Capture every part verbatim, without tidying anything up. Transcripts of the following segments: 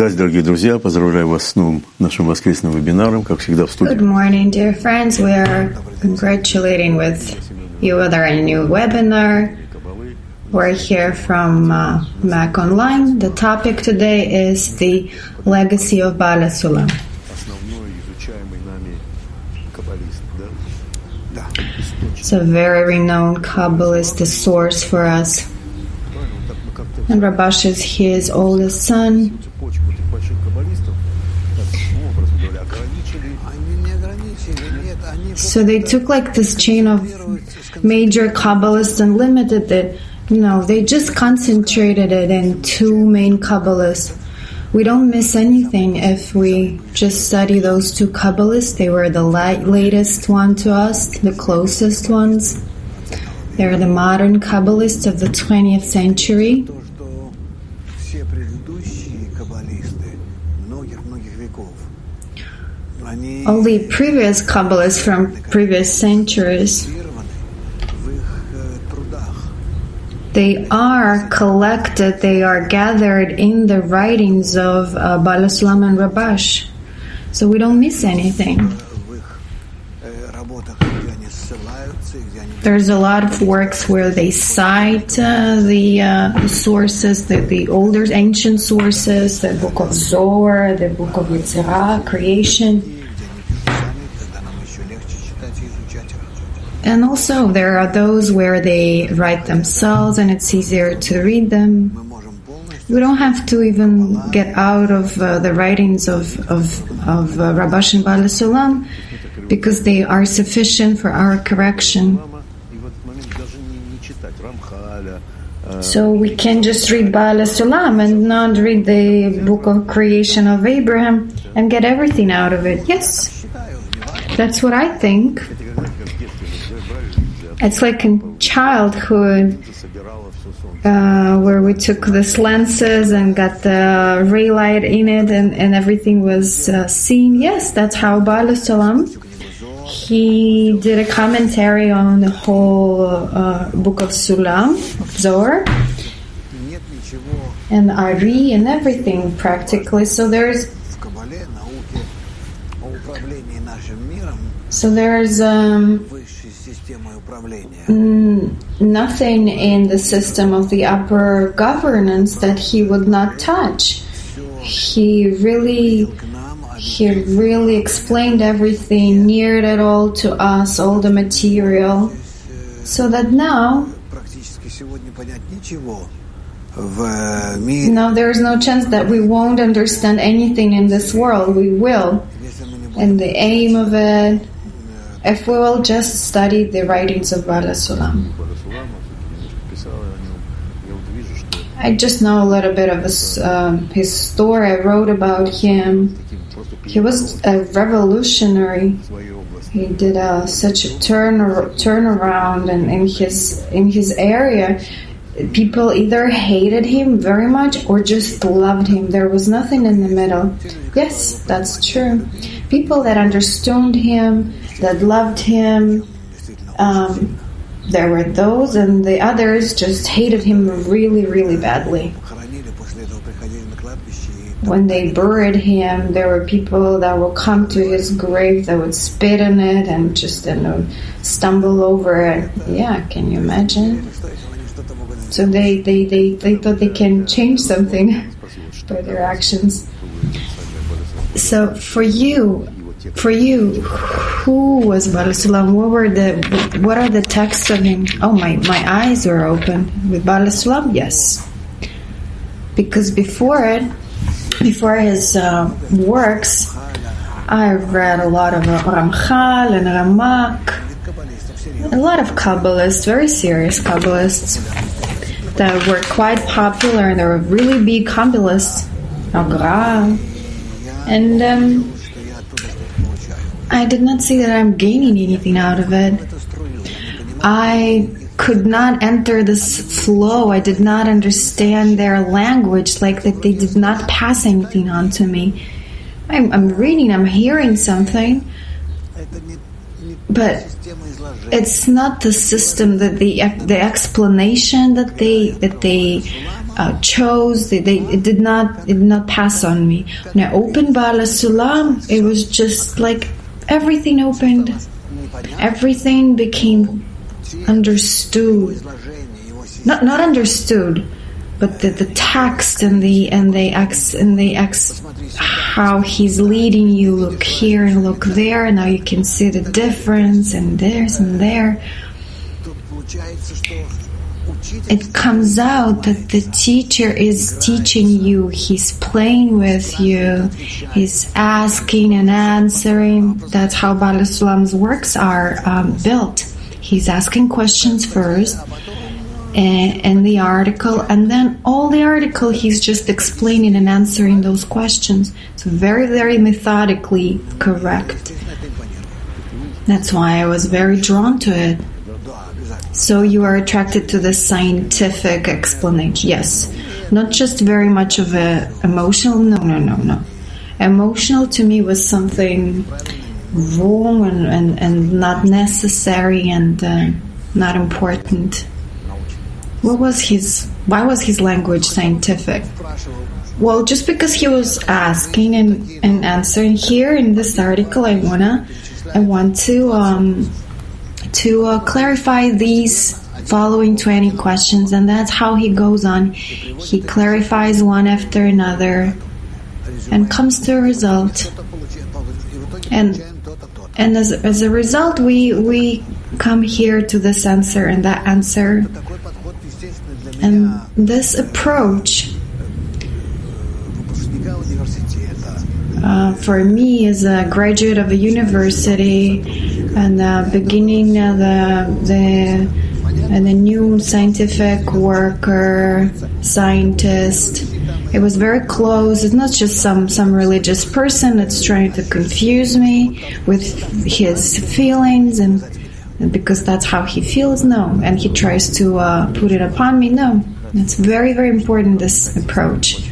Здравствуйте, дорогие друзья! Поздравляю вас с новым нашим воскресным вебинаром, как всегда в студии. Good morning, dear friends. We are congratulating with you with our new webinar. We're here from uh, Mac Online. The topic today is the legacy of Baal HaSulam. It's a very renowned Kabbalist, the source for us. And Rabash is his oldest son. So they took like this chain of major Kabbalists and limited it. You know, they just concentrated it in two main Kabbalists. We don't miss anything if we just study those two Kabbalists. They were the la- latest one to us, the closest ones. They're the modern Kabbalists of the twentieth century. All the previous Kabbalists from previous centuries, they are collected, they are gathered in the writings of uh, Baal HaSulam and Rabash. So we don't miss anything. There's a lot of works where they cite uh, the uh, sources, the, the older ancient sources, the book of Zohar, the book of Yetzirah, creation. And also there are those where they write themselves and it's easier to read them. We don't have to even get out of uh, the writings of, of, of uh, Rabash and Baal HaSulam because they are sufficient for our correction. So we can just read Baal HaSulam and not read the book of creation of Abraham and get everything out of it. Yes, that's what I think. It's like in childhood uh, where we took these lenses and got the ray light in it and, and everything was uh, seen. Yes, that's how Baal HaSulam, he did a commentary on the whole uh, book of Sulam, of Zohar, and Ari and everything practically. So there's so there's um, nothing in the system of the upper governance that he would not touch. He really, he really explained everything, neared it all to us, all the material, so that now, now there's no chance that we won't understand anything in this world. We will, and the aim of it, if we will just study the writings of Baal HaSulam. I just know a little bit of his, um, his story. I wrote about him. He was a revolutionary. He did uh, such a turn turnaround, and in his in his area, people either hated him very much or just loved him. There was nothing in the middle. Yes, that's true. People that understood him, that loved him, um, there were those, and the others just hated him really, really badly. When they buried him, there were people that would come to his grave that would spit in it and just you know, stumble over it. Yeah, can you imagine? So they, they, they, they thought they can change something by their actions. So for you, For you, who was Baal HaSulam? What were the? What are the texts of him? Oh, my, my eyes were open with Baal HaSulam. Yes, because before it, before his uh, works, I read a lot of uh, Ramchal and Ramak, a lot of Kabbalists, very serious Kabbalists that were quite popular, and they were really big Kabbalists, Agra, and. Um, I did not see that I'm gaining anything out of it. I could not enter this flow. I did not understand their language, like that they did not pass anything on to me. I'm, I'm reading, I'm hearing something, but it's not the system that the the explanation that they that they uh, chose. They, they it did not it did not pass on me. When I opened Baal HaSulam, it was just like everything opened. Everything became understood. Not not understood, but the, the text and the and the ex and the ex how he's leading you. Look here and look there, and now you can see the difference, and there's and there. It comes out that the teacher is teaching you. He's playing with you. He's asking and answering. That's how Baal HaSulam's works are um, built. He's asking questions first. And the article, and then all the article he's just explaining and answering those questions. It's very, very methodically correct. That's why I was very drawn to it. So you are attracted to the scientific explanation. Yes. Not just very much of a emotional, no, no, no, no. Emotional to me was something wrong and, and, and not necessary and uh, not important. What was his, why was his language scientific? Well, just because he was asking and, and answering. Here in this article, I wanna, I want to, um, to uh, clarify these following twenty questions, and that's how he goes on. He clarifies one after another, and comes to a result. And and as as a result, we we come here to this answer and that answer. And this approach, uh, for me as a graduate of a university and the beginning of the the and the new scientific worker, scientist, it was very close. It's not just some, some religious person that's trying to confuse me with his feelings and because that's how he feels, no. And he tries to uh, put it upon me, no. It's very, very important, this approach.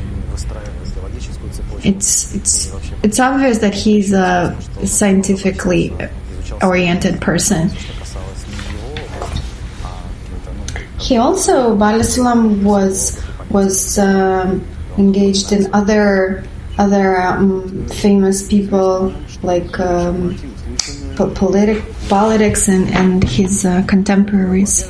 It's it's it's obvious that he's a scientifically oriented person. He also, Baal HaSulam was was um, engaged in other other um, famous people like um, politic, politics and, and his uh, contemporaries.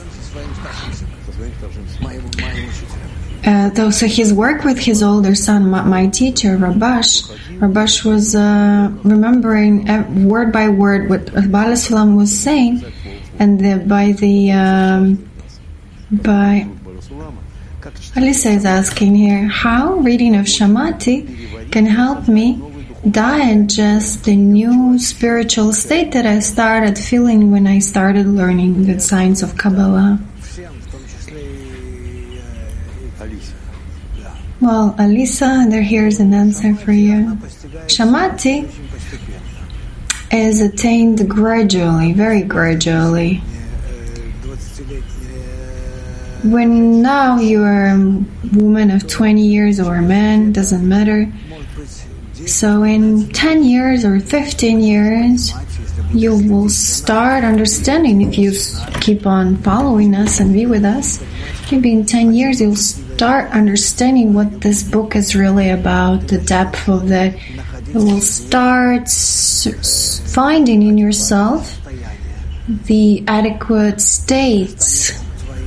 Uh, though, so his work with his older son, my, my teacher, Rabash, Rabash was uh, remembering uh, word by word what Baal HaSulam was saying, and the, by the um, by Alisa is asking here, how reading of Shamati can help me digest the new spiritual state that I started feeling when I started learning the science of Kabbalah. Well, Alisa, there here's an answer for you. Shamati is attained gradually, very gradually. When now you are a woman of twenty years or a man, doesn't matter. So in ten years or fifteen years, you will start understanding if you keep on following us and be with us. Maybe in ten years you'll start understanding what this book is really about, the depth of that. You will start finding in yourself the adequate states.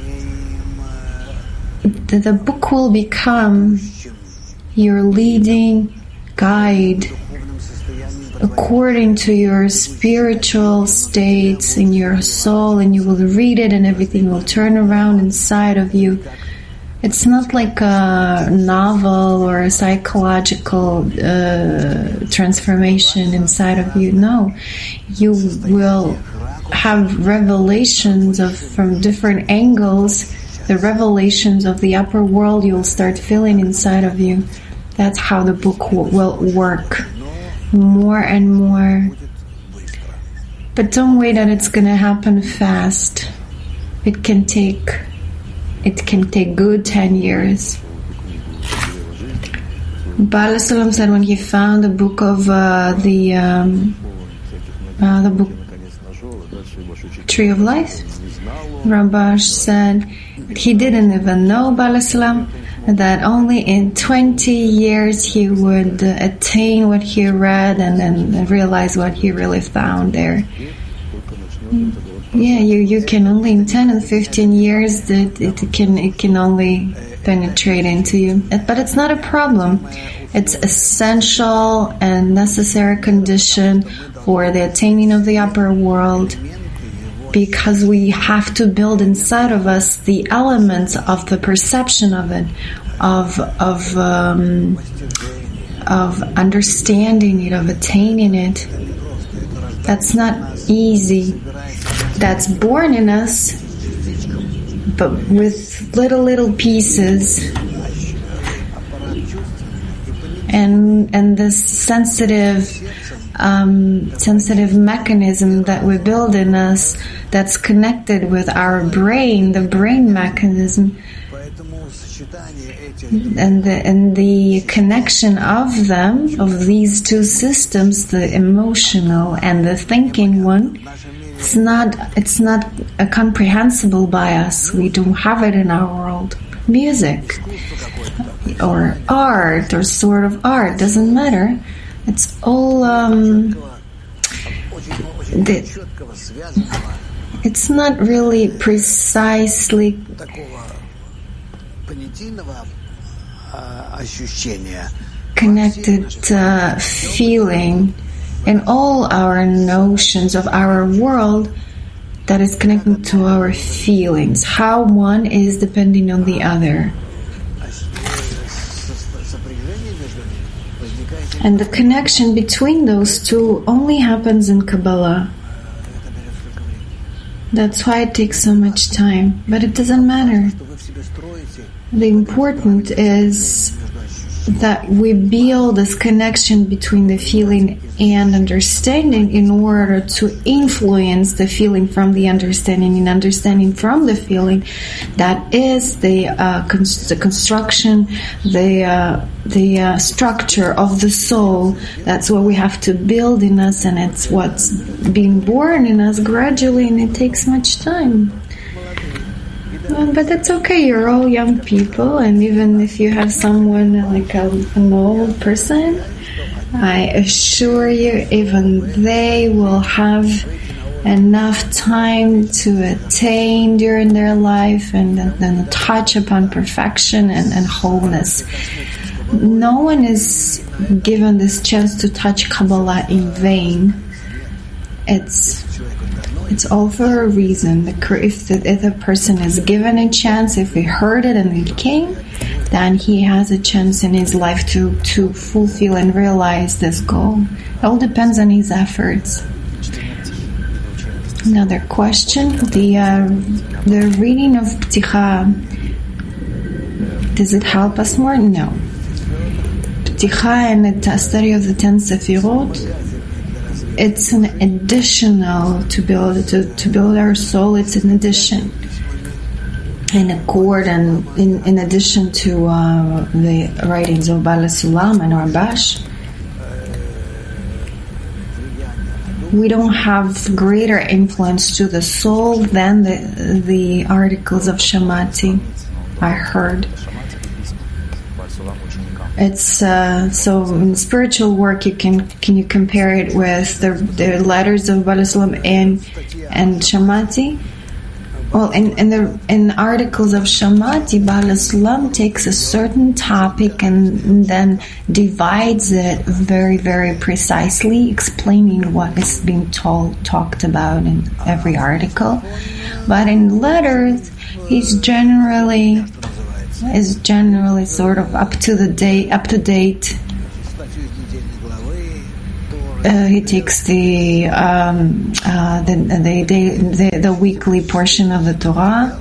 The, the book will become your leading guide according to your spiritual states in your soul, and you will read it and everything will turn around inside of you. It's not like a novel or a psychological uh, transformation inside of you. No, you will have revelations of from different angles. The revelations of the upper world you'll start feeling inside of you. That's how the book will, will work. More and more. But don't wait that it's going to happen fast. It can take, it can take good ten years. Baal HaSulam said when he found the book of uh, the um, uh, the book tree of life. Rambash said he didn't even know Baal HaSulam, that only in twenty years he would uh, attain what he read and then realize what he really found there. Yeah, you, you can only in ten and fifteen years that it can it can only penetrate into you. But it's not a problem. It's essential and necessary condition for the attaining of the upper world, because we have to build inside of us the elements of the perception of it, of of um, of understanding it, of attaining it. That's not easy. That's born in us, but with little little pieces, and and this sensitive um, sensitive mechanism that we build in us, that's connected with our brain, the brain mechanism, and the and the connection of them, of these two systems, the emotional and the thinking one. It's not, it's not uh, comprehensible by us. We don't have it in our world. Music or art or sort of art, doesn't matter. It's all, um, the, it's not really precisely connected uh, feeling in all our notions of our world that is connected to our feelings, how one is depending on the other. And the connection between those two only happens in Kabbalah. That's why it takes so much time. But it doesn't matter. The important is that we build this connection between the feeling and understanding in order to influence the feeling from the understanding, and understanding from the feeling. That is the uh, cons- the construction, the uh, the uh, structure of the soul. That's what we have to build in us, and it's what's being born in us gradually, and it takes much time. But that's okay, you're all young people, and even if you have someone like a, an old person, I assure you, even they will have enough time to attain during their life and then touch upon perfection and, and wholeness. No one is given this chance to touch Kabbalah in vain. It's It's all for a reason. If the, if the person is given a chance, if he heard it and it came, then he has a chance in his life to, to fulfill and realize this goal. It all depends on his efforts. Another question. The uh, the reading of Pticha, does it help us more? No. Pticha and the study of the ten Sefirot, it's an additional to build to, to build our soul. It's an addition, in accord, and in, in addition to uh, the writings of Baal HaSulam and Rambash. We don't have greater influence to the soul than the the articles of Shamati. I heard. It's uh, so in spiritual work, you can can you compare it with the the letters of Baal HaSulam and and Shamati? Well, in in the in articles of Shamati, Baal HaSulam takes a certain topic and then divides it very very precisely, explaining what is being told talked about in every article. But in letters, he's generally. is generally sort of up to the date, up to date. Uh, he takes the um, uh, the, the, the the weekly portion of the Torah,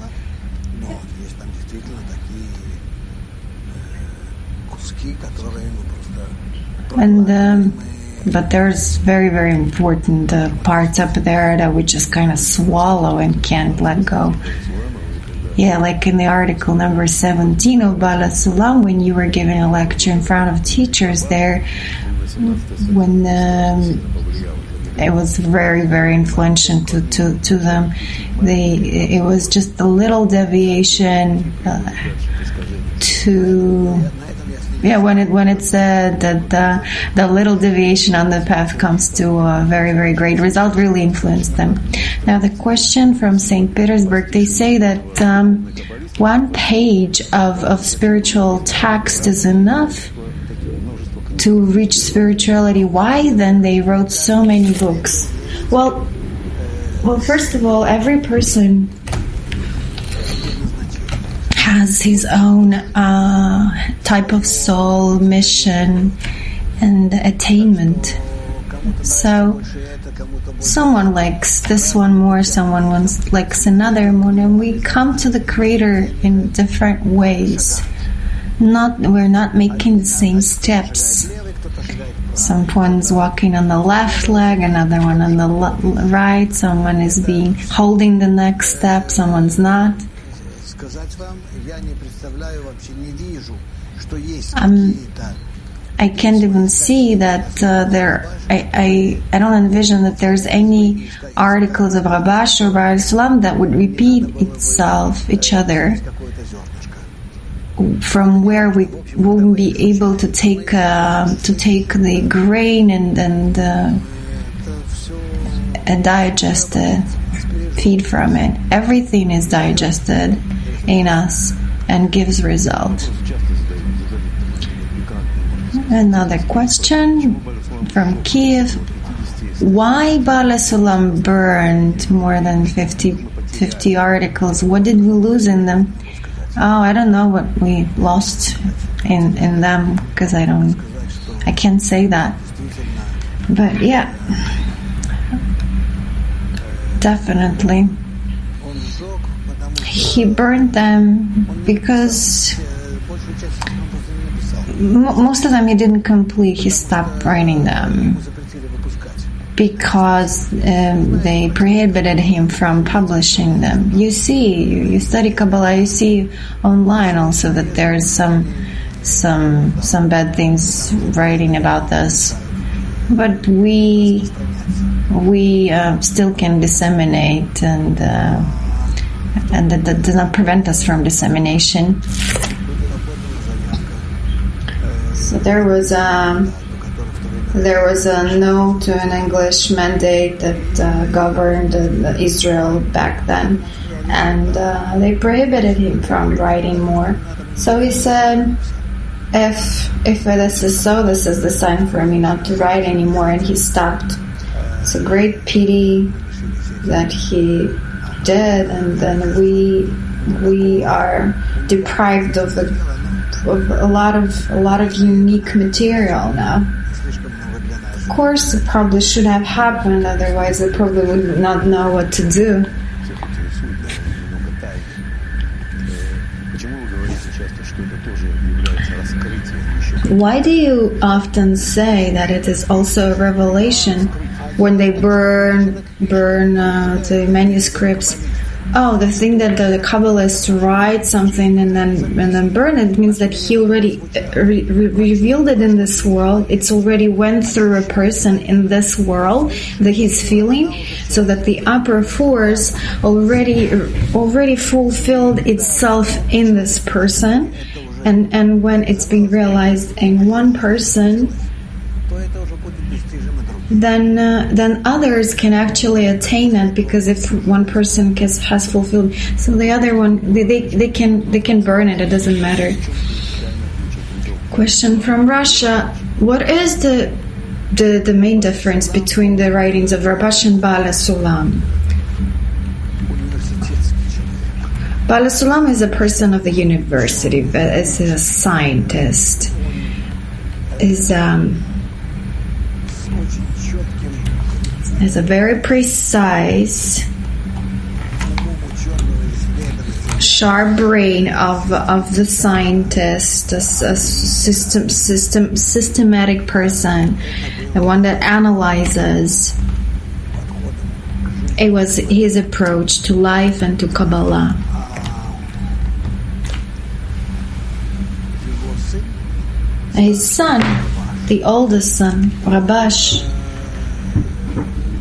and um, but there's very very important uh, parts up there that we just kind of swallow and can't let go. Yeah, like in the article number seventeen of Baal HaSulam, when you were giving a lecture in front of teachers there, when um, it was very, very influential to, to, to them. They, it was just a little deviation uh, to, yeah, when it when it said that the, the little deviation on the path comes to a very, very great result, really influenced them. Now the question from Saint Petersburg, they say that um, one page of, of spiritual text is enough to reach spirituality. Why then they wrote so many books? Well, well, first of all, every person has his own uh, type of soul, mission, and attainment. So, someone likes this one more, someone wants, likes another more, and we come to the Creator in different ways. Not, we're not making the same steps. Someone's walking on the left leg, another one on the le- right. Someone is being holding the next step, someone's not. Um, I can't even see that uh, there. I, I I don't envision that there's any articles of Rabash or Baal Sulam that would repeat itself, each other, from where we wouldn't be able to take uh, to take the grain and and uh, and digest it, feed from it. Everything is digested in us and gives result. Another question from Kiev. Why Baal Sulam burned more than fifty, fifty articles? What did we lose in them? Oh, I don't know what we lost in, in them, because I don't, I can't say that. But yeah, definitely. He burned them because most of them he didn't complete. He stopped writing them because um, they prohibited him from publishing them. You see, you study Kabbalah, you see online also that there's some some some bad things writing about this, but we we uh, still can disseminate, and uh, and that, that does not prevent us from dissemination. So there was a there was a no to an English mandate that uh, governed uh, Israel back then, and uh, they prohibited him from writing more. So he said, "If if this is so, this is the sign for me not to write anymore," and he stopped. It's a great pity that he did, and then we we are deprived of the. Of a lot of a lot of unique material now. Of course, it probably should have happened. Otherwise, they probably would not know what to do. Why do you often say that it is also a revelation when they burn burn uh, the manuscripts? Oh, the thing that the Kabbalists write something and then and then burn it means that he already re- re- revealed it in this world. It's already went through a person in this world that he's feeling, so that the upper force already already fulfilled itself in this person, and and when it's being realized in one person, then uh, then others can actually attain it, because if one person has, has fulfilled, so the other one they, they they can they can burn it. It doesn't matter. Question from Russia: what is the the the main difference between the writings of Rabash and Baal Sulam? Baal Sulam is a person of the university, is a scientist, is um. Has a very precise, sharp brain of of the scientist, a, a system system systematic person, the one that analyzes. It was his approach to life and to Kabbalah. His son, the oldest son, Rabash,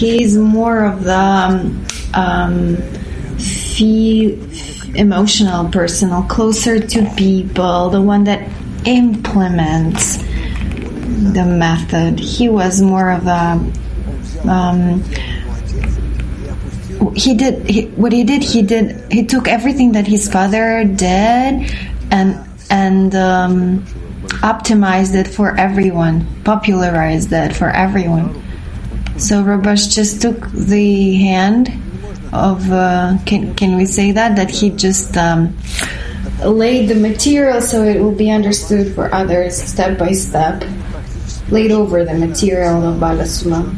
he's more of the um, um, feel, emotional, personal, closer to people, the one that implements the method. He was more of a um, he did he, what he did he did he took everything that his father did and and um, optimized it for everyone, popularized it for everyone. So Rabash just took the hand of uh, can can we say that that he just um, laid the material so it will be understood for others step by step, laid over the material of Bala Sulam.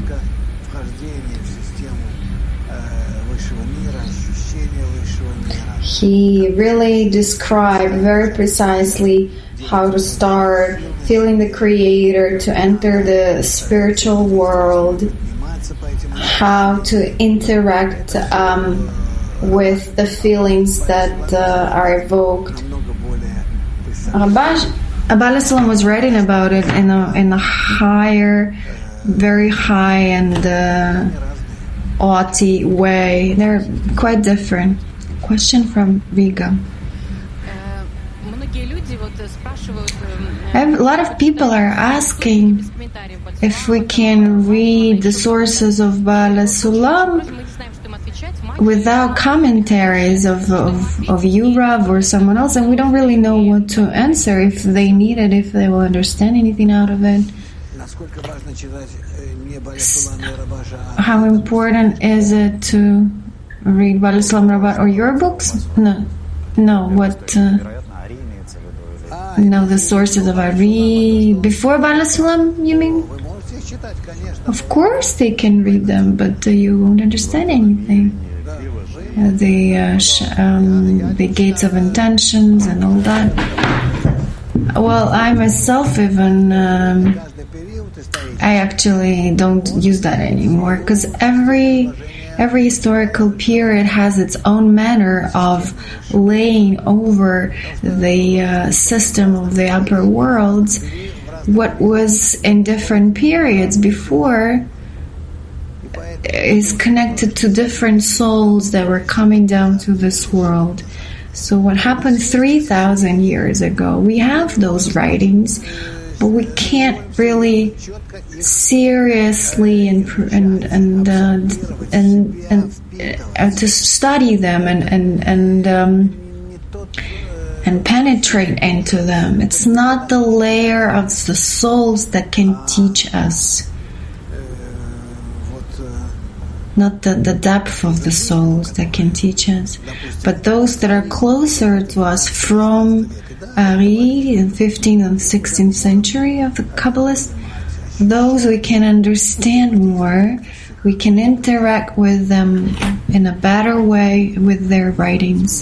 He really described very precisely how to start feeling the Creator, to enter the spiritual world, how to interact um, with the feelings that uh, are evoked. Rabash Bala Sulam was writing about it in a in a higher, very high and uh, haughty way. They're quite different. Question from Riga. A lot of people are asking if we can read the sources of Bala Sulam without commentaries of, of, of Yurav or someone else, and we don't really know what to answer, if they need it, if they will understand anything out of it. How important is it to read Bala Sulam Rabat or your books? No. No, what... Uh, no, the sources of Ari before Bala Sulam, you mean? Of course they can read them, but uh, you won't understand anything. Uh, the uh, sh- um, the gates of intentions and all that. Well, I myself even um, I actually don't use that anymore, because every every historical period has its own manner of laying over the uh, system of the upper worlds. What was in different periods before is connected to different souls that were coming down to this world. So what happened three thousand years ago, we have those writings, but we can't really seriously and and and uh, and, and uh, to study them and and and um, and penetrate into them. It's not the layer of the souls that can teach us, not the, the depth of the souls that can teach us, but those that are closer to us from Ari in fifteenth and sixteenth century of the Kabbalists. Those we can understand more, we can interact with them in a better way with their writings.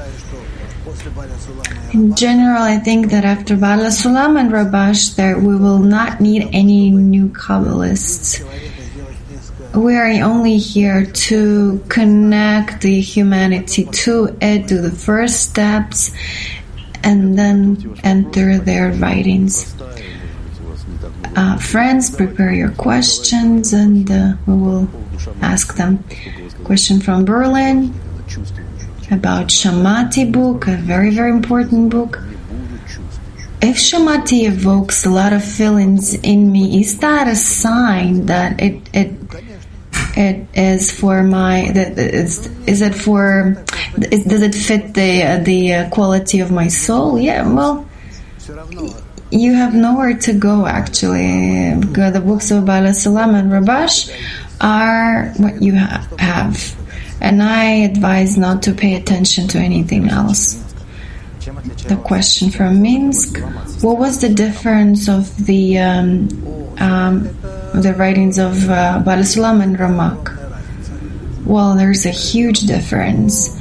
In general, I think that after Bala Sulam and Rabash, there we will not need any new Kabbalists. We are only here to connect the humanity to it, do the first steps, and then enter their writings. Uh, friends, prepare your questions and uh, we will ask them. Question from Berlin about Shamati book, a very, very important book. If Shamati evokes a lot of feelings in me, is that a sign that it it it is for my that is is it for is, does it fit the uh, the uh, quality of my soul? Yeah, well, you have nowhere to go actually, because the books of Bala Sulam and Rabash are what you ha- have, and I advise not to pay attention to anything else. The question from Minsk: what was the difference of the um, um, the writings of uh, Bala Sulam and Ramak? Well, there's a huge difference.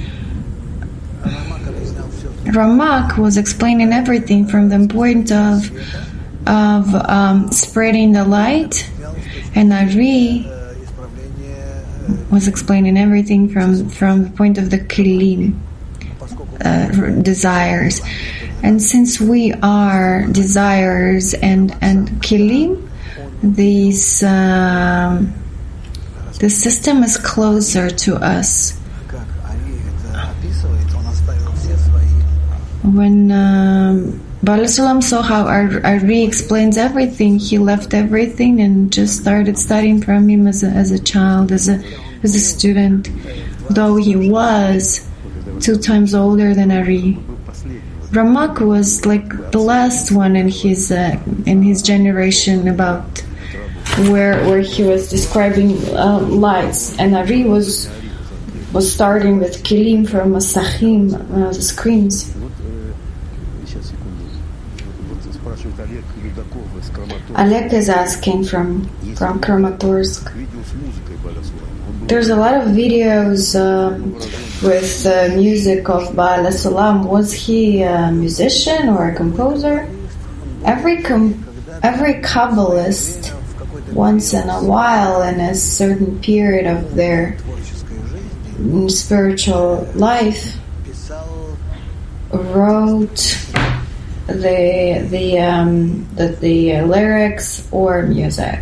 Ramak was explaining everything from the point of of um, spreading the light, and Ari was explaining everything from, from the point of the kilim, uh, desires. And since we are desires and and kilim, these um, The system is closer to us. When um, Baal Sulam saw how Ar- Ari explains everything, he left everything and just started studying from him as a, as a child, as a as a student, though he was two times older than Ari. Ramak was like the last one in his uh, in his generation about where where he was describing uh, lights, and Ari was was starting with kilim from masachim, uh, the screens. Alek is asking from from Kramatorsk. There's a lot of videos um, with uh, music of Baal Sulam. Was he a musician or a composer? Every com- every Kabbalist, once in a while, in a certain period of their spiritual life, wrote the the um, the, the lyrics or music.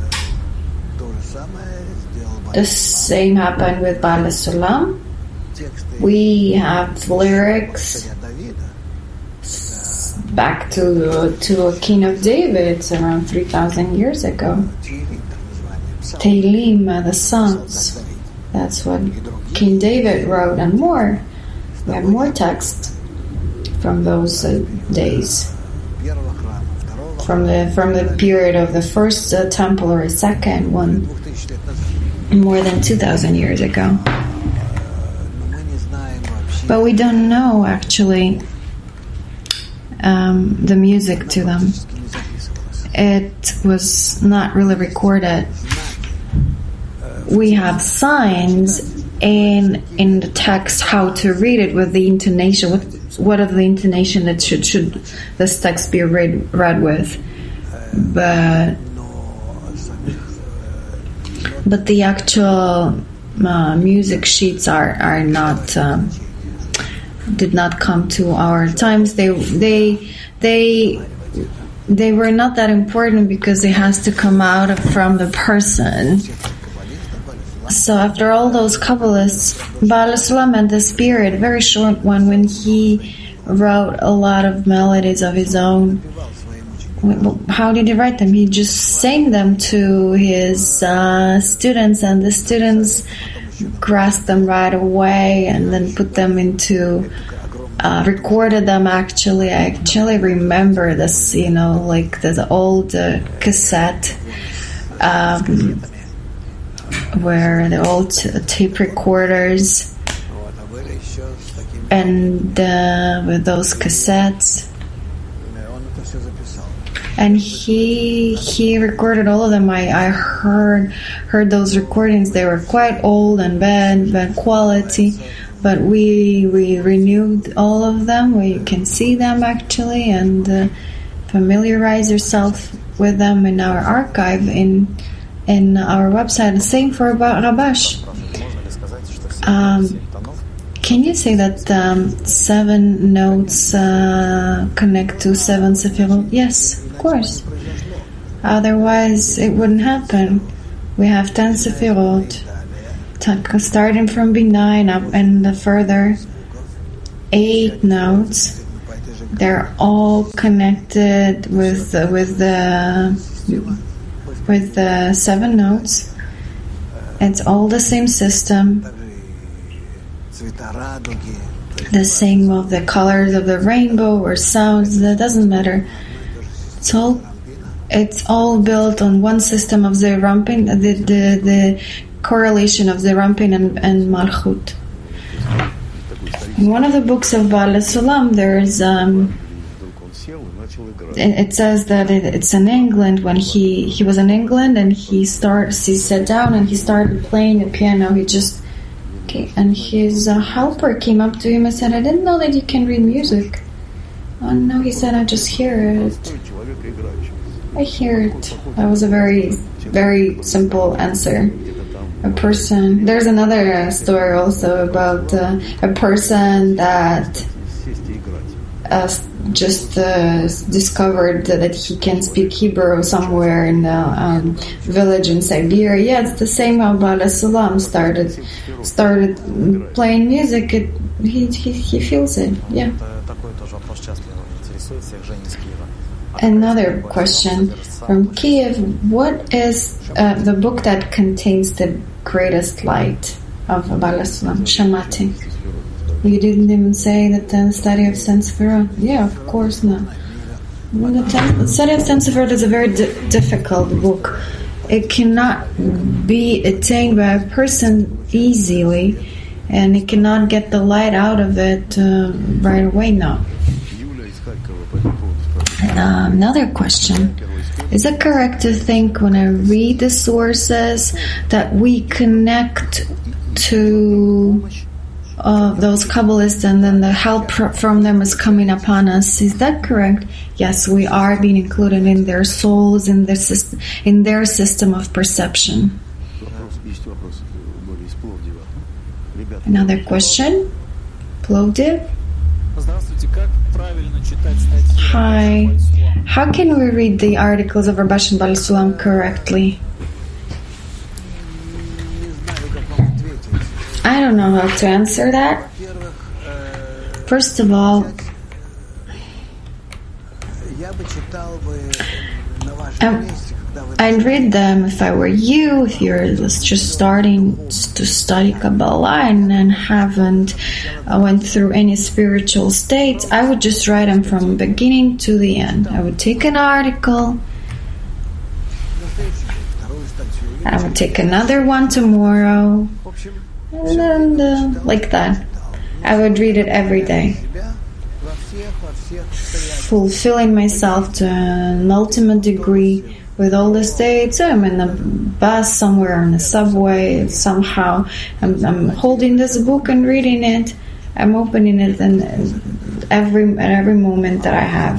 The same happened with Baal Sulam. We have lyrics back to to a King of David around three thousand years ago. Tehillim, the Psalms. That's what King David wrote, and more. We have more text from those uh, days, from the from the period of the first uh, temple or a second one, more than two thousand years ago. But we don't know actually um, the music to them. It was not really recorded. We have signs in in the text how to read it with the intonation. What what are the intonation that should should this text be read read with? But but the actual uh, music sheets are are not um, did not come to our times. They they they they were not that important because it has to come out of, from the person. So after all those Kabbalists, Baal Sulam and the Spirit, very short one, when he wrote a lot of melodies of his own. How did he write them? He just sang them to his uh, students, and the students grasped them right away and then put them into, uh, recorded them actually. I actually remember this, you know, like the old uh, cassette, um, where the old t- tape recorders, and uh, with those cassettes. And he he recorded all of them. I, I heard heard those recordings. They were quite old and bad bad quality, but we we renewed all of them where you can see them actually, and uh, familiarize yourself with them in our archive in in our website. The same for Rabash. Um, can you say that um, seven notes uh, connect to seven sefirot? Yes, of course. Otherwise, it wouldn't happen. We have ten sefirot, t- starting from B nine up and further. Eight notes. They're all connected with uh, with the with the seven notes. It's all the same system. The same of the colors of the rainbow or sounds, that doesn't matter. It's all it's all built on one system of Zeirampin, the the, the correlation of Zeirampin and, and Malchut. In one of the books of Baal Sulam, there's um, it, it says that it, it's in England. When he, he was in England and he starts he sat down and he started playing the piano. He just And his uh, helper came up to him and said, "I didn't know that you can read music." "Oh no," he said, "I just hear it. I hear it." That was a very, very simple answer. A person. There's another uh, story also about uh, a person that uh, just uh, discovered that he can speak Hebrew somewhere in the um, village in Siberia. Yeah, it's the same how Bala Sulam started started playing music. It, he, he he feels it. Yeah. Another question from Kiev: what is uh, the book that contains the greatest light of Bala Sulam? Shamati. You didn't even say that the study of Sensefirot. Yeah, of course not. The, ten, the study of Sensefirot is a very di- difficult book. It cannot be attained by a person easily, and it cannot get the light out of it uh, right away now. Uh, another question. Is it correct to think when I read the sources that we connect to Uh, those Kabbalists, and then the help from them is coming upon us? Is that correct? Yes, we are being included in their souls, in their system, in their system of perception. Another question, Plovdiv. Hi. How can we read the articles of Rabash and Bala Sulam correctly? I don't know how to answer that. First of all, um, I'd read them if I were you, if you're just starting to study Kabbalah and, and haven't uh, went through any spiritual states. I would just write them from beginning to the end. I would take an article, I would take another one tomorrow, and then uh, like that. I would read it every day, fulfilling myself to an ultimate degree with all the states. I'm in a bus somewhere, on the subway, somehow I'm, I'm holding this book and reading it. I'm opening it and every at every moment that I have.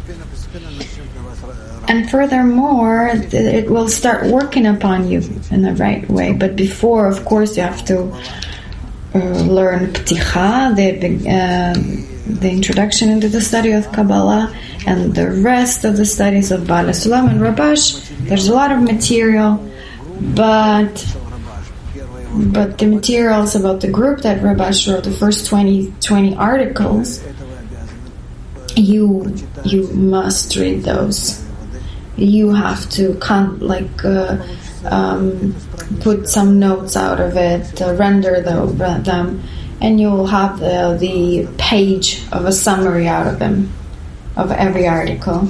And furthermore, it will start working upon you in the right way. But before, of course, you have to uh, learn Pticha, the, uh, the introduction into the study of Kabbalah, and the rest of the studies of Bala Sulam and Rabash. There's a lot of material, but but the materials about the group that Rabash wrote, the first twenty, twenty articles, you you must read those. You have to con- like uh, um, put some notes out of it, uh, render the, them, and you'll have the, the page of a summary out of them, of every article.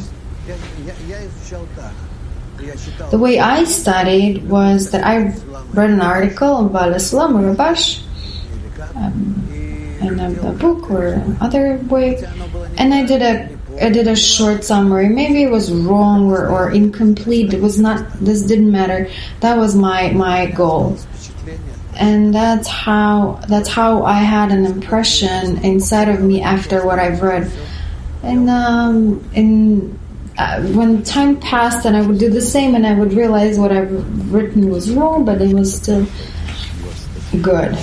The way I studied was that I read an article on Bala Sulam or Rabash, um, in a, a book or other way, and I did a I did a short summary. Maybe it was wrong or, or incomplete. It was not. This didn't matter. That was my, my goal, and that's how that's how I had an impression inside of me after what I've read. And um, in uh, when time passed, and I would do the same, and I would realize what I've written was wrong, but it was still good.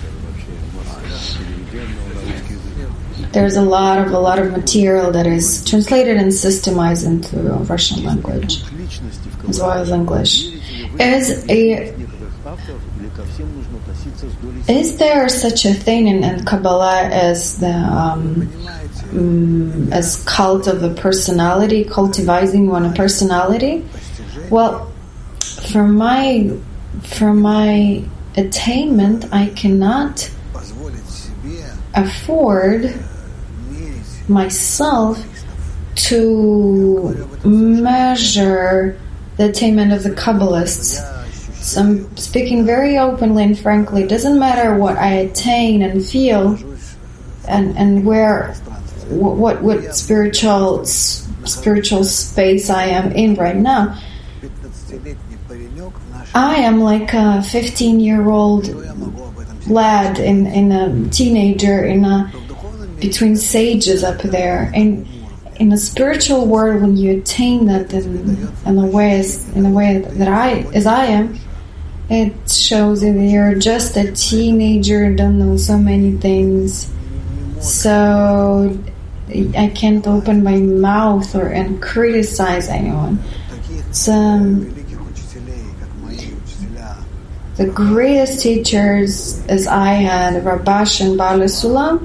There's a lot of a lot of material that is translated and systemized into Russian language as well as English. Is a is there such a thing in, in Kabbalah as the um, um, as cult of a personality, cultivating one personality? Well, from my from my attainment, I cannot afford myself to measure the attainment of the Kabbalists. So I'm speaking very openly and frankly. It doesn't matter what I attain and feel, and and where, what what spiritual spiritual space I am in right now. I am like a fifteen-year-old lad in in a teenager in a between sages up there, and in a spiritual world, when you attain that in, in a way as, in a way that I as I am, it shows that you're just a teenager and don't know so many things. So I can't open my mouth or and criticize anyone. It's, um, the greatest teachers as I had, Rabash and Baal Sulam,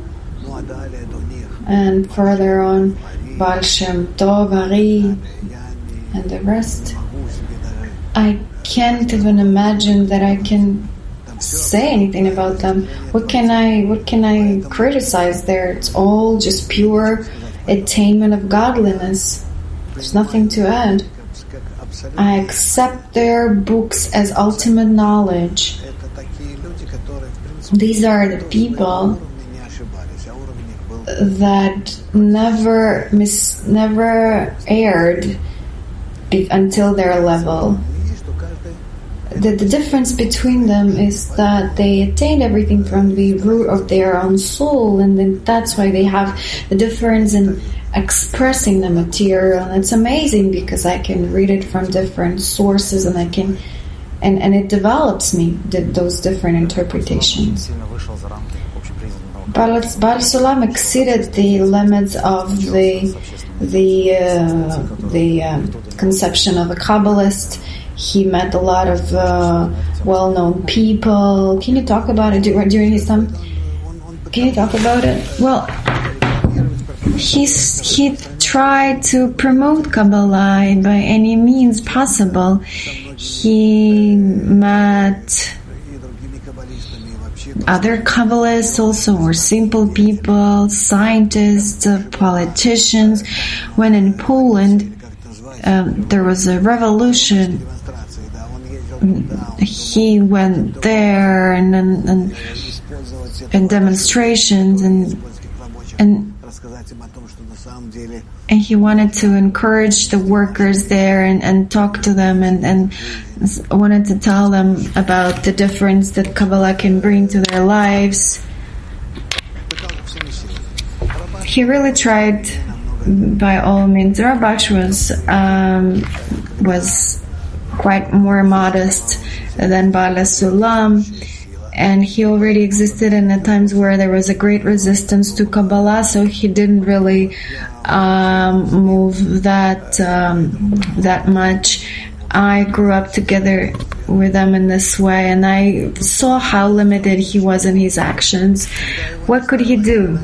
and further on Baal Shem Tov, Ari, and the rest. I can't even imagine that I can say anything about them. What can I what can I criticize there? It's all just pure attainment of godliness. There's nothing to add. I accept their books as ultimate knowledge. These are the people that never mis never erred be, until their level. The, the difference between them is that they attained everything from the root of their own soul, and then that's why they have the difference in expressing the material. And it's amazing because I can read it from different sources, and I can, and, and it develops me the, those different interpretations. Baal Sulam exceeded the limits of the the uh, the uh, conception of a Kabbalist. He met a lot of uh, well-known people. Can you talk about it during his time? Can you talk about it? Well, he's he tried to promote Kabbalah by any means possible. He met other Kabbalists also, or simple people, scientists, uh, politicians. When in Poland um, there was a revolution, he went there and and, and, and demonstrations and and and he wanted to encourage the workers there and, and talk to them and, and wanted to tell them about the difference that Kabbalah can bring to their lives. He really tried by all means. Rabash was um, was quite more modest than Baal Sulam, and he already existed in the times where there was a great resistance to Kabbalah, so he didn't really um, move that um, that much. I grew up together with them in this way, and I saw how limited he was in his actions. What could he do?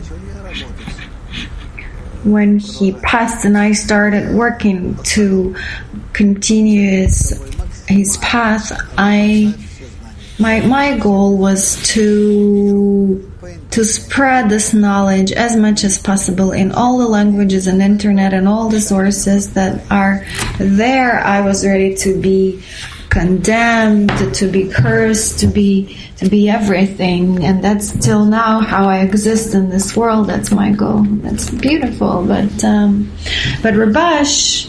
When he passed and I started working to continue his, his path, I my my goal was to to spread this knowledge as much as possible in all the languages and internet and all the sources that are there. I was ready to be condemned, to be cursed, to be to be everything, and that's till now how I exist in this world. That's my goal. That's beautiful. But um, but Rabash,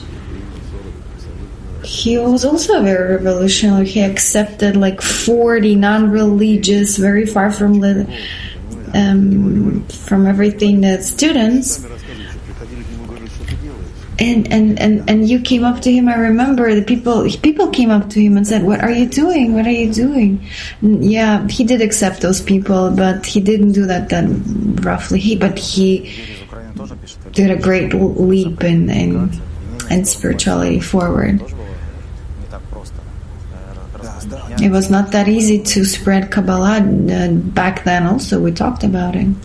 he was also very revolutionary. He accepted like forty non-religious, very far from the um, from everything that students. And, and, and, and you came up to him. I remember the people people came up to him and said, "What are you doing? What are you doing?" And yeah, he did accept those people, but he didn't do that that roughly. He but he did a great leap in in, in spirituality forward. It was not that easy to spread Kabbalah uh, back then. Also, we talked about it.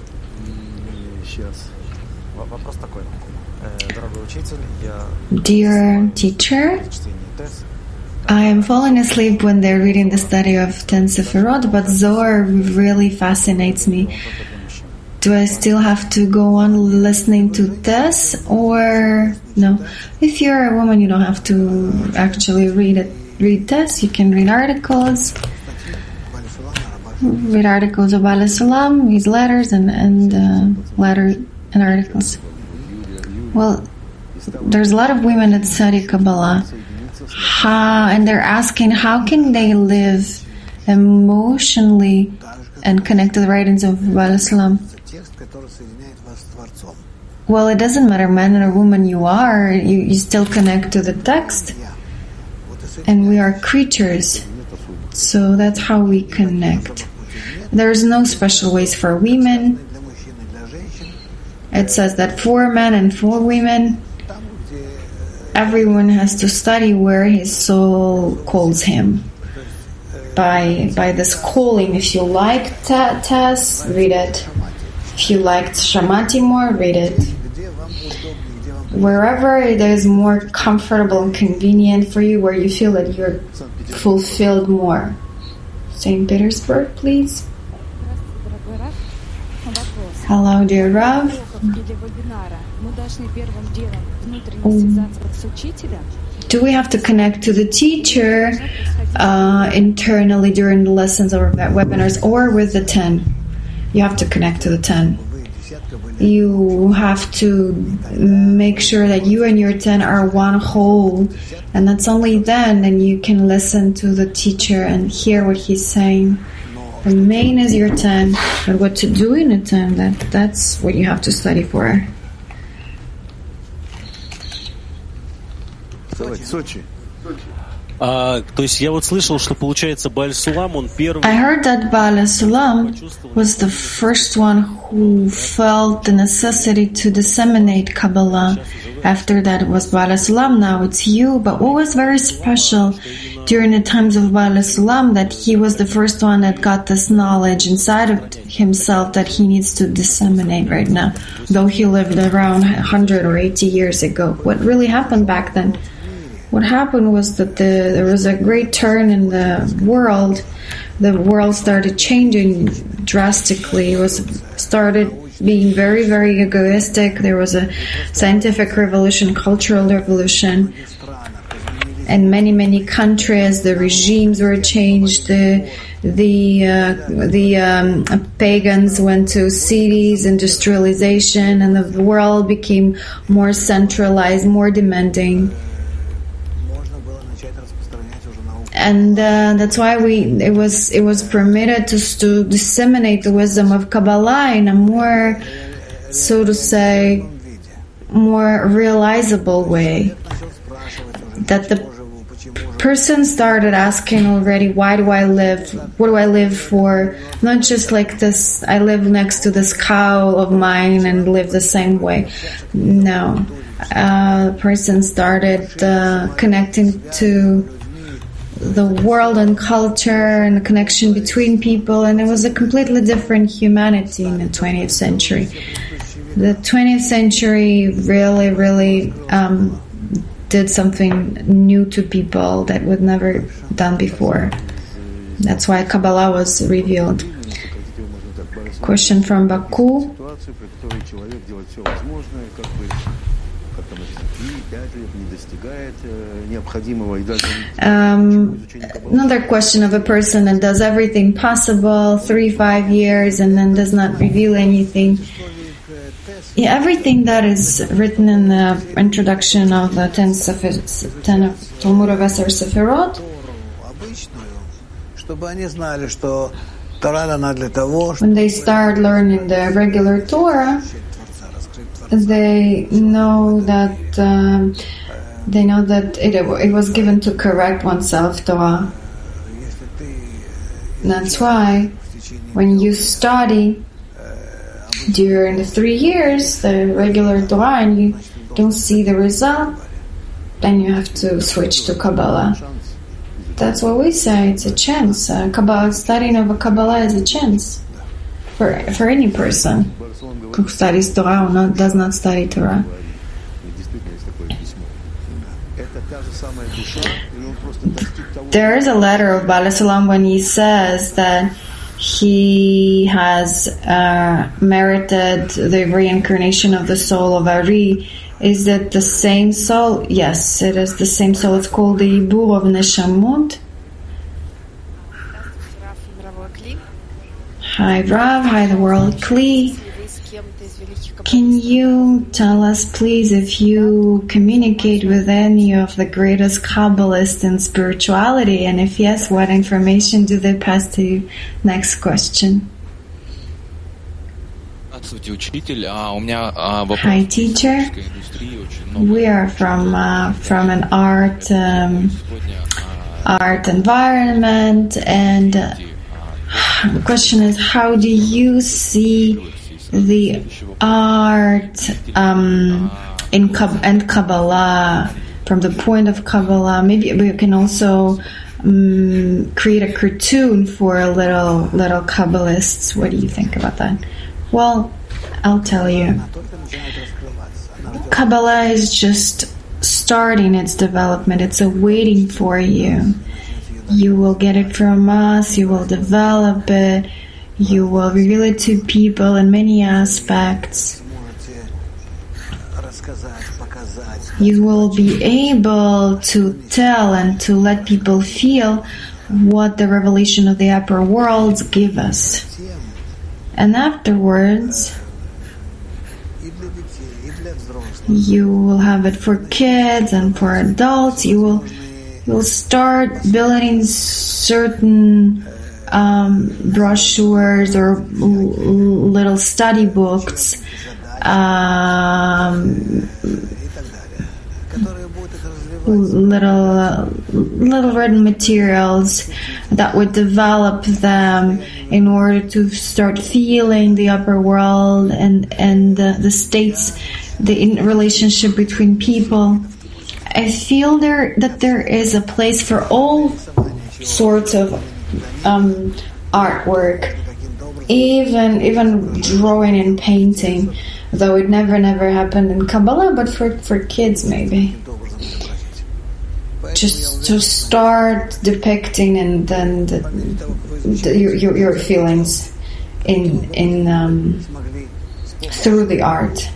Dear teacher, I am falling asleep when they're reading the study of Ten Sefirot, but Zohar really fascinates me. Do I still have to go on listening to this, or no? If you're a woman, you don't have to actually read it. Read this. You can read articles. Read articles of Baal Sulam, his letters and and uh, letter and articles. Well, there's a lot of women that study Kabbalah, how, and they're asking how can they live emotionally and connect to the writings of Baal Sulam. Well, it doesn't matter, man or woman you are, you, you still connect to the text. And we are creatures, so that's how we connect. There's no special ways for women. it says that for men and for women, everyone has to study where his soul calls him. By by this calling, if you like Tess, read it. If you liked Shamati more, read it. Wherever it is more comfortable and convenient for you, where you feel that you're fulfilled more. Saint Petersburg, please. Hello, dear Rav. Do we have to connect to the teacher uh, internally during the lessons or webinars, or with the ten? You have to connect to the ten. You have to make sure that you and your ten are one whole, and that's only then then you can listen to the teacher and hear what he's saying. The main is your ten, but what to do in a ten, that, that's what you have to study for. Сочи. А, то есть я вот слышал, что получается Бааль Сулам, он первый. I heard that Baal Sulam was the first one who felt the necessity to disseminate Kabbalah. After that it was Baal Sulam, now it's you. But what was very special during the times of Baal Sulam, that he was the first one that got this knowledge inside of himself that he needs to disseminate right now, though he lived around one hundred or eighty years ago. What really happened back then? What happened was that the, there was a great turn in the world. The world started changing drastically. It was started being very, very egoistic. There was a scientific revolution, cultural revolution. In many, many countries, the regimes were changed. The the uh, the um, pagans went to cities, industrialization, and the world became more centralized, more demanding. And uh, that's why we it was it was permitted to to disseminate the wisdom of Kabbalah in a more, so to say, more realizable way. That the person started asking already, why do I live? What do I live for? Not just like this, I live next to this cow of mine and live the same way. No. Uh, the person started uh, connecting to the world and culture and the connection between people, and it was a completely different humanity in the twentieth century. The twentieth century really, really um, did something new to people that was never done before. That's why Kabbalah was revealed. Question from Baku. Um, another question of a person that does everything possible, three, five years, and then does not reveal anything. Yeah, everything that is written in the introduction of the ten, Sefir, ten of Talmud of Eser Sefirot, when they start learning the regular Torah, they know that um, they know that it, it was given to correct oneself, Torah. That's why when you study during the three years the regular Torah and you don't see the result, then you have to switch to Kabbalah. That's what we say. It's a chance. Uh, Kabbalah, studying of a Kabbalah is a chance for for any person who studies Torah or not, does not study Torah. There is a letter of Baal Sulam when he says that he has uh, merited the reincarnation of the soul of Ari. Is it the same soul? Yes, it is the same soul. It's called the Ibur of Neshamot. Hi Rav, hi the world Kli. Can you tell us please if you communicate with any of the greatest Kabbalists in spirituality, and if yes, what information do they pass to you? Next question. Hi teacher, we are from uh, from an art um, art environment, and uh, the question is, how do you see the art um, in Kab- and Kabbalah, from the point of Kabbalah. Maybe we can also um, create a cartoon for little little Kabbalists. What do you think about that? Well, I'll tell you. Kabbalah is just starting its development. It's awaiting for you. You will get it from us. You will develop it. You will reveal it to people in many aspects. You will be able to tell and to let people feel what the revelation of the upper worlds give us. And afterwards, you will have it for kids and for adults. You will you will start building certain um, brochures or l- little study books, um, little uh, little written materials that would develop them in order to start feeling the upper world and and the, the states, the in relationship between people. I feel there that there is a place for all sorts of um, artwork, even even drawing and painting, though it never never happened in Kabbalah, but for, for kids maybe. Just to start depicting and then the, the, your, your your feelings in in um, through the art.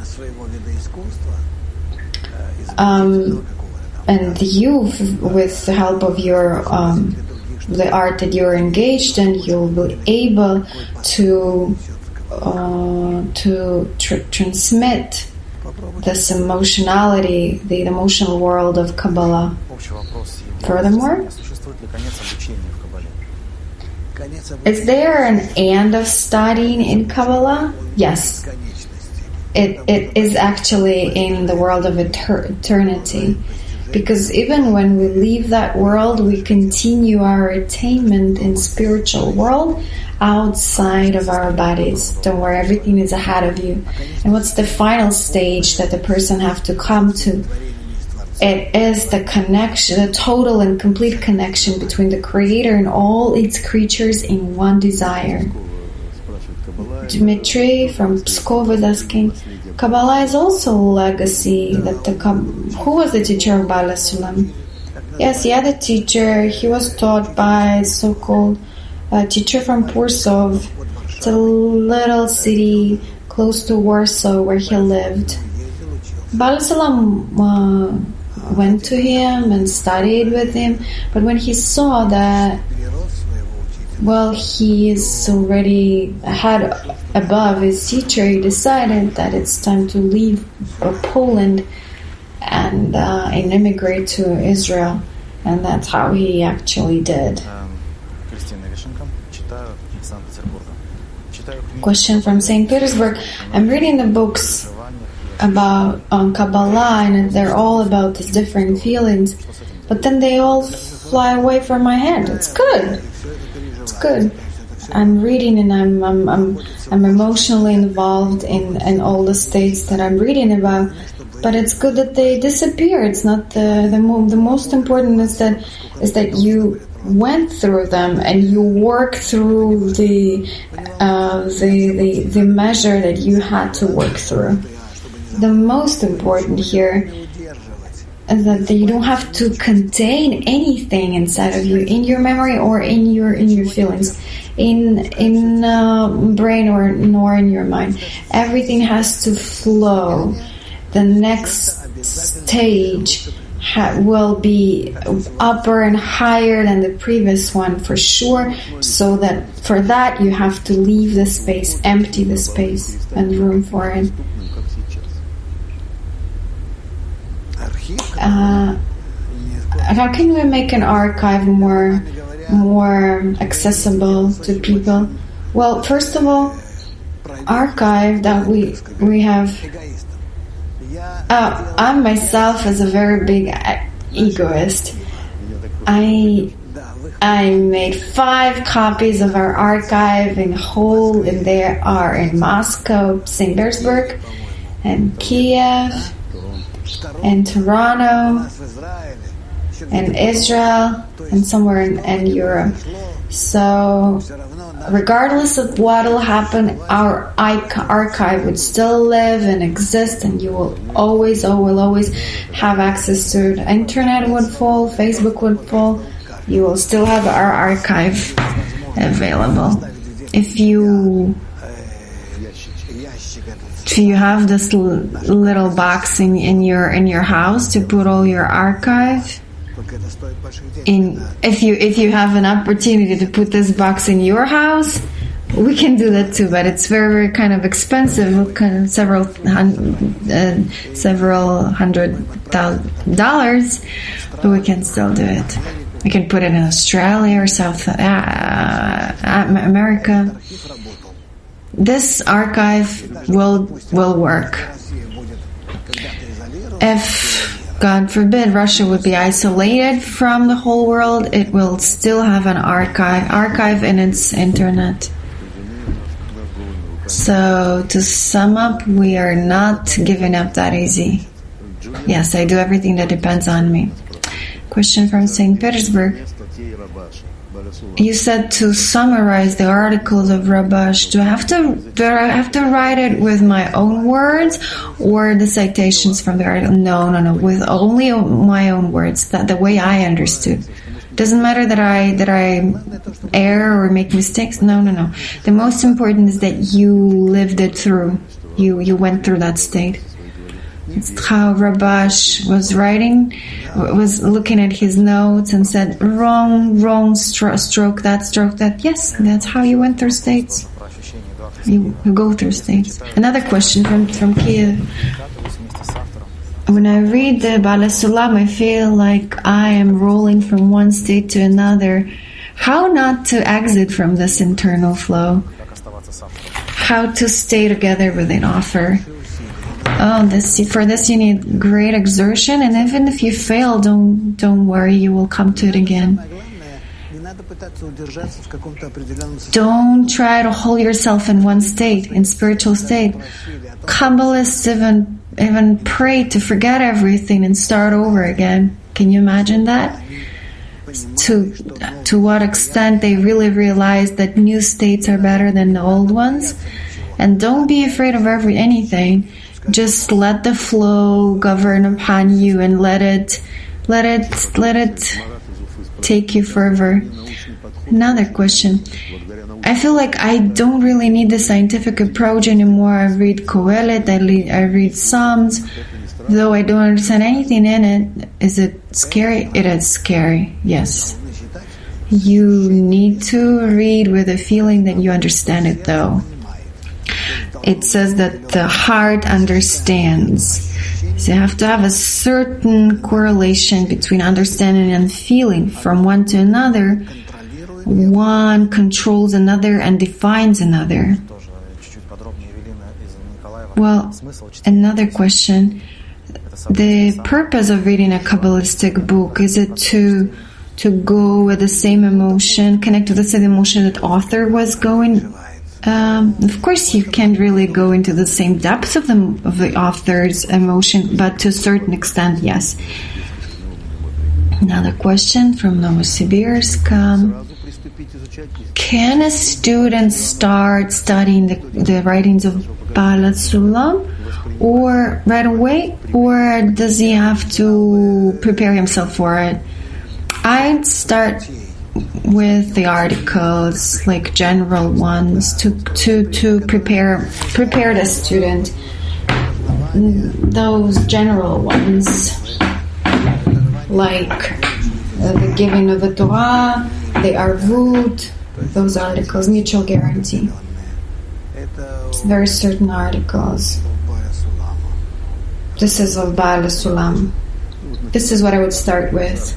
Um, and you, with the help of your um, the art that you're engaged in, you'll be able to uh, to tr- transmit this emotionality, the emotional world of Kabbalah. Furthermore, is there an end of studying in Kabbalah? Yes. It it is actually in the world of etern- eternity. Because even when we leave that world, we continue our attainment in spiritual world outside of our bodies. Don't worry, everything is ahead of you. And what's the final stage that the person have to come to? It is the connection, the total and complete connection between the Creator and all its creatures in one desire. Dmitry from Pskov is asking, Kabbalah is also a legacy. That the who was the teacher of Bala Sulam? Yes, he had a teacher. He was taught by so-called uh, teacher from Pursov. It's a little city close to Warsaw where he lived. Bala Sulam uh, went to him and studied with him, but when he saw that, well, he is already ahead above his teacher, he decided that it's time to leave Poland and uh, and immigrate to Israel, and that's how he actually did. Question from Saint Petersburg. I'm reading the books about um, Kabbalah, and they're all about these different feelings, but then they all fly away from my head. It's good. It's good. I'm reading and I'm I'm I'm, I'm emotionally involved in, in all the states that I'm reading about. But it's good that they disappear. It's not the the, mo- the most important is that is that you went through them and you work through the uh, the, the the measure that you had to work through. The most important here is that you don't have to contain anything inside of you, in your memory or in your in your feelings, in in uh, brain or nor in your mind. Everything has to flow. The next stage ha- will be upper and higher than the previous one for sure. So that for that you have to leave the space, empty the space and room for it. Uh, how can we make an archive more more accessible to people? Well, first of all, archive that we we have. Uh, I myself, as a very big egoist, I I made five copies of our archive in whole, and there are in Moscow, Saint Petersburg, and Kiev, and Toronto, and Israel, and somewhere in, in Europe. So, regardless of what will happen, our archive would still live and exist, and you will always, oh, will always have access to it. Internet would fall, Facebook would fall. You will still have our archive available. If you if you have this l- little box in, in your in your house to put all your archive in, if you if you have an opportunity to put this box in your house, we can do that too. But it's very very kind of expensive, kind of several hundred, uh, several hundred thousand dollars. But we can still do it. We can put it in Australia or South uh, America. This archive will will work. If, God forbid, Russia would be isolated from the whole world, it will still have an archive, archive in its internet. So, to sum up, we are not giving up that easy. Yes, I do everything that depends on me. Question from Saint Petersburg. You said to summarize the articles of Rabash. Do I have to do I have to write it with my own words or the citations from the article? No, no, no. With only my own words. That the way I understood. Doesn't matter that I that I err or make mistakes. No, no, no. The most important is that you lived it through. You you went through that state. It's how Rabash was writing, was looking at his notes and said, wrong, wrong, stro- stroke that, stroke that. Yes, that's how you went through states. You, you go through states. Another question from, from Kiev. When I read the Bala Sulam, I feel like I am rolling from one state to another. How not to exit from this internal flow? How to stay together with an offer? Oh, this for this you need great exertion, and even if you fail, don't don't worry, you will come to it again. Don't try to hold yourself in one state, in spiritual state. Kabbalists even even pray to forget everything and start over again. Can you imagine that? To to what extent they really realize that new states are better than the old ones, and don't be afraid of every anything. Just let the flow govern upon you and let it, let it, let it take you further. Another question. I feel like I don't really need the scientific approach anymore. I read Kohelet, I read, I read Psalms, though I don't understand anything in it. Is it scary? It is scary, yes. You need to read with a feeling that you understand it, though. It says that the heart understands. So you have to have a certain correlation between understanding and feeling from one to another. One controls another and defines another. Well, another question. The purpose of reading a Kabbalistic book, is it to to go with the same emotion, connect with the same emotion that author was going? Um, of course, you can't really go into the same depth of the of the author's emotion, but to a certain extent, yes. Another question from Novosibirsk. Um, can a student start studying the, the writings of Bala Sulam, or right away, or does he have to prepare himself for it? I'd start with the articles, like general ones, to to to prepare prepare the student. Those general ones, like uh, the giving of the Torah, the Arvut, those articles, mutual guarantee. It's very certain articles. This is of Bala Sulam. This is what I would start with.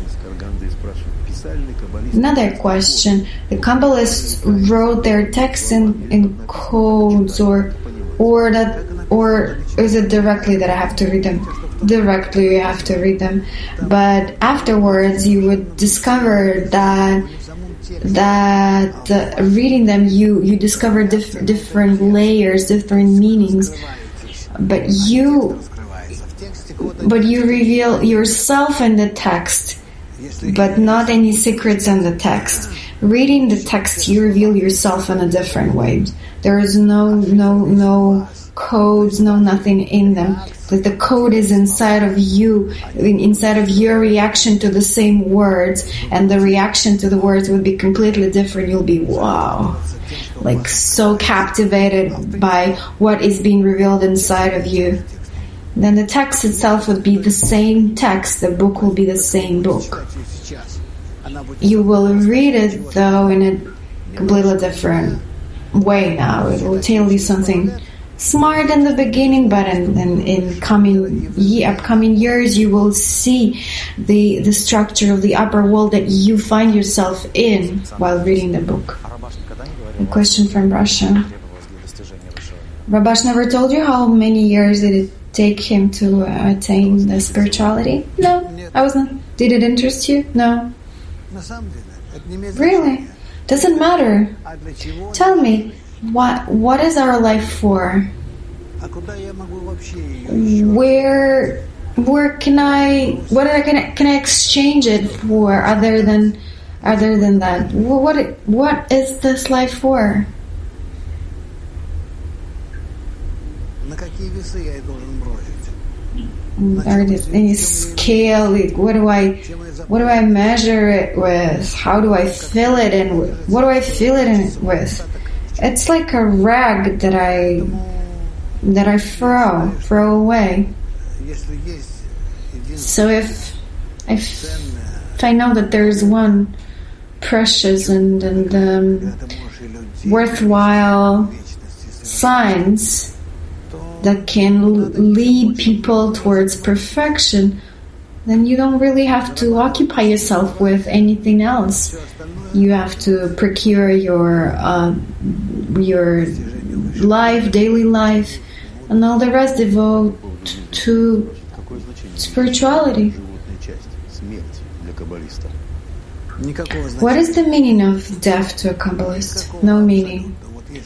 Another question. The Kabbalists wrote their texts in, in codes, or or that or is it directly that I have to read them? Directly you have to read them. But afterwards you would discover that that uh, reading them you you discover diff- different layers, different meanings, but you but you reveal yourself in the text, but not any secrets in the text. Reading the text, you reveal yourself in a different way. There is no no no codes, no nothing in them. That the code is inside of you, inside of your reaction to the same words, and the reaction to the words would be completely different. You'll be wow, like so captivated by what is being revealed inside of you. Then the text itself would be the same text. The book will be the same book. You will read it though in a completely different way now. It will tell you something smart in the beginning, but in, in, in coming ye, upcoming years you will see the the structure of the upper world that you find yourself in while reading the book. A question from Russia. Rabash never told you how many years did it take him to uh, attain the spirituality? No, I wasn't. Did it interest you? No. Really? Doesn't matter. Tell me, what what is our life for? Where where can I what can I, can I exchange it for other than other than that? What what is this life for? Are there any scale? What do I what do I measure it with? How do I fill it in with? What do I fill it in with? It's like a rag that I that I throw throw away. So if if, if I know that there is one precious and and um, worthwhile science that can lead people towards perfection, then you don't really have to occupy yourself with anything else. You have to procure your uh, your life, daily life, and all the rest devote to spirituality. What is the meaning of death to a Kabbalist? No meaning.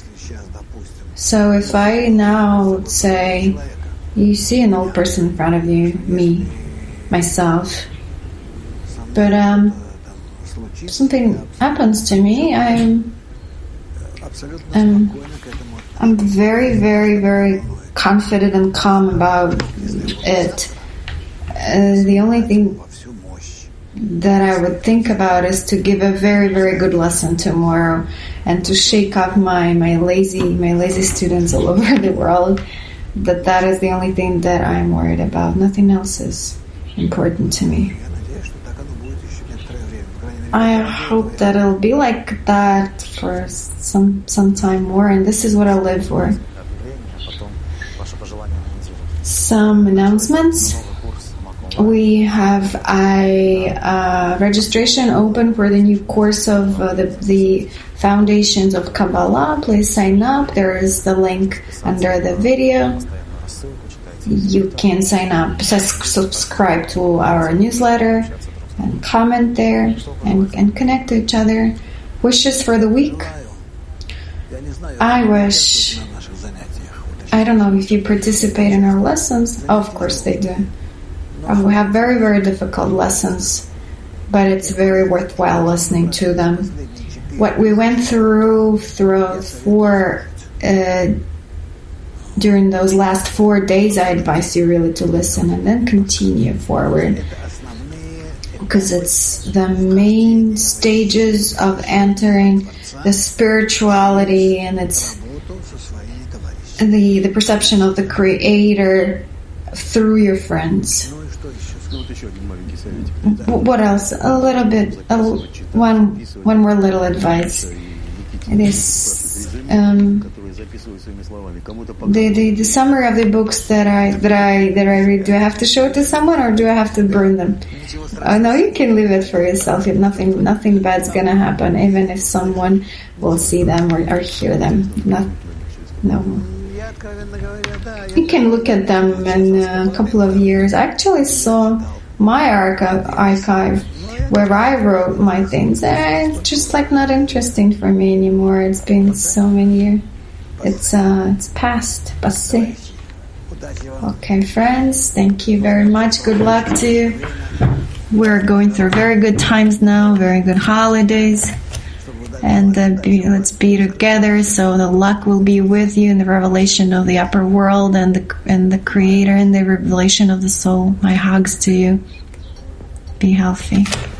So if I now would say, you see an old person in front of you, me, myself, but um, something happens to me, I'm, I'm, I'm very, very, very confident and calm about it. Uh, the only thing that I would think about is to give a very, very good lesson tomorrow and to shake off my, my lazy my lazy students all over the world. That that is the only thing that I'm worried about. Nothing else is important to me. I hope that it'll be like that for some some time more, and this is what I live for. Some announcements. We have a uh, registration open for the new course of uh, the, the Foundations of Kabbalah. Please sign up. There is the link under the video. You can sign up, subscribe to our newsletter, and comment there, and, and connect to each other. Wishes for the week. I wish, I don't know if you participate in our lessons. Oh, of course they do. Uh, we have very, very difficult lessons, but it's very worthwhile listening to them. What we went through through four uh, during those last four days, I advise you really to listen and then continue forward, because it's the main stages of entering the spirituality, and it's the the perception of the Creator through your friends. What else? A little bit, a, one one more little advice. It is um, the, the the summary of the books that I that I that I read. Do I have to show it to someone, or do I have to burn them? Uh, no, you can leave it for yourself. If nothing nothing bad's gonna happen, even if someone will see them or, or hear them. Not, no. You can look at them in a couple of years. I actually saw my archive, archive where I wrote my things. Eh, it's just like not interesting for me anymore. It's been so many years. It's uh, it's past, passé. Okay, friends, thank you very much. Good luck to you. We're going through very good times now, very good holidays. And uh, be, let's be together so the luck will be with you in the revelation of the upper world and the and the Creator and the revelation of the soul. My hugs to you. Be healthy.